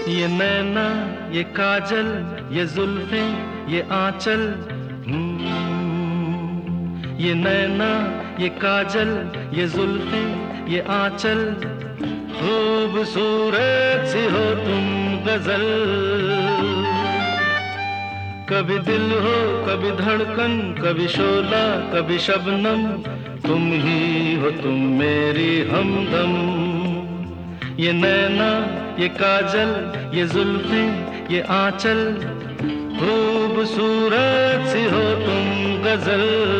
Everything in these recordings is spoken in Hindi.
ये नैना, ये काजल, ये जुल्फें, ये आंचल। ये नैना, ये काजल, ये जुल्फें, ये आंचल। खूबसूरत सी हो तुम गजल। कभी दिल हो, कभी धड़कन, कभी शोला, कभी शबनम। तुम ही हो तुम मेरी हमदम। ये नैना, ये काजल, ये जुल्फें, ये आंचल। खूबसूरत सी हो तुम गजल।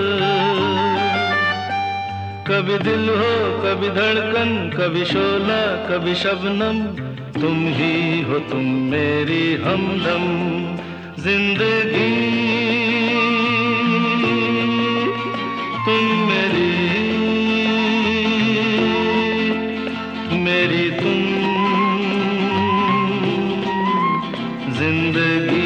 कभी दिल हो, कभी धड़कन, कभी शोला, कभी शबनम। तुम ही हो तुम मेरी हमदम। जिंदगी तुम मेरी, मेरी तुम जिंदगी।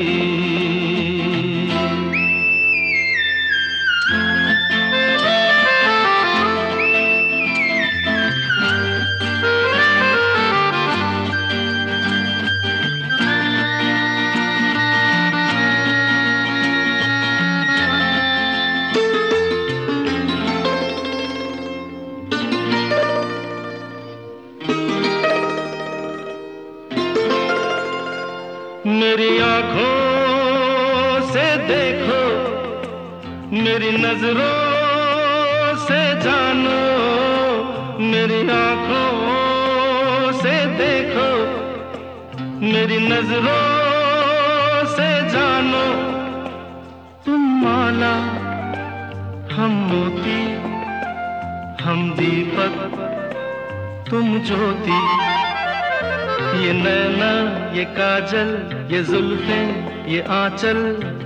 मेरी आंखों से देखो, मेरी नजरों से जानो। मेरी आंखों से देखो, मेरी नजरों से जानो। तुम माला, हम मोती, हम दीपक, तुम ज्योति। ये नैना, ये काजल, ये जुल्फें, ये आंचल।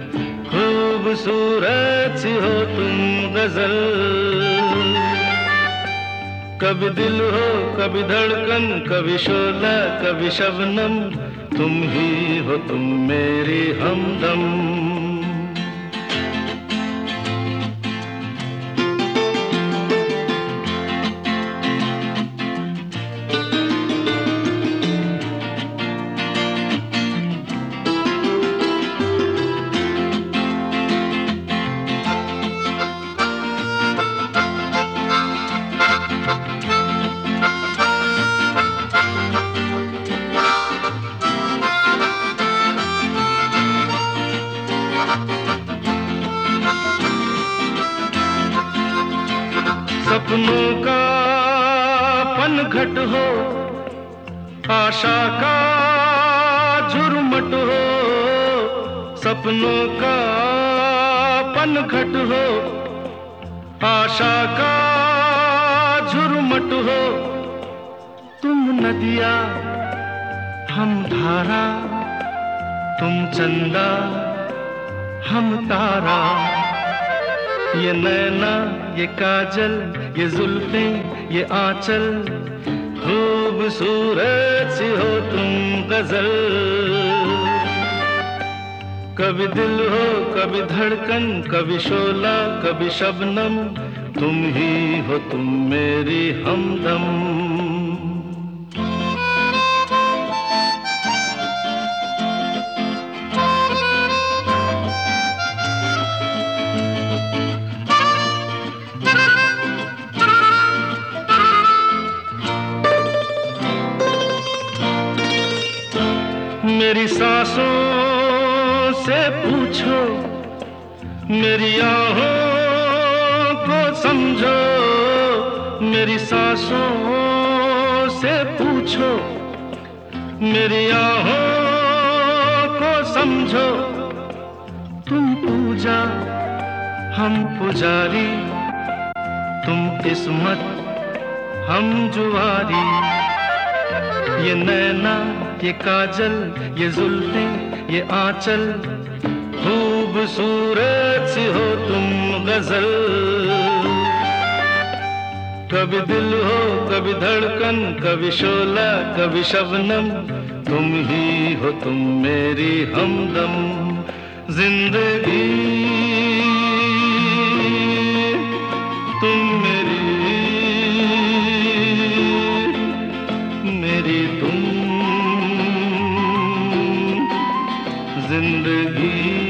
खूबसूरत सी हो तुम गजल। कभी दिल हो, कभी धड़कन, कभी शोला, कभी शबनम। तुम ही हो तुम मेरी हमदम। सपनों का पनघट हो, आशा का झुरमुट हो। सपनों का पनघट हो, आशा का झुरमुट हो। तुम नदिया, हम धारा, तुम चंदा, हम तारा। ये नैना, ये काजल, ये जुल्फें, ये आंचल। खूबसूरत सी हो तुम गजल। कभी दिल हो, कभी धड़कन, कभी शोला, कभी शबनम। तुम ही हो तुम मेरी हमदम। मेरी सांसों से पूछो, मेरी आहों को समझो। मेरी सांसों से पूछो, मेरी आहों को समझो। तुम पूजा, हम पुजारी, तुम किस्मत, हम जुआरी। ये नैना, ये काजल, ये जुल्फें, ये आंचल। खूबसूरत सी हो तुम गजल। कभी दिल हो, कभी धड़कन, कभी शोला, कभी शबनम। तुम ही हो तुम मेरी हमदम। जिंदगी तुम मेरी, मेरी तुम जिंदगी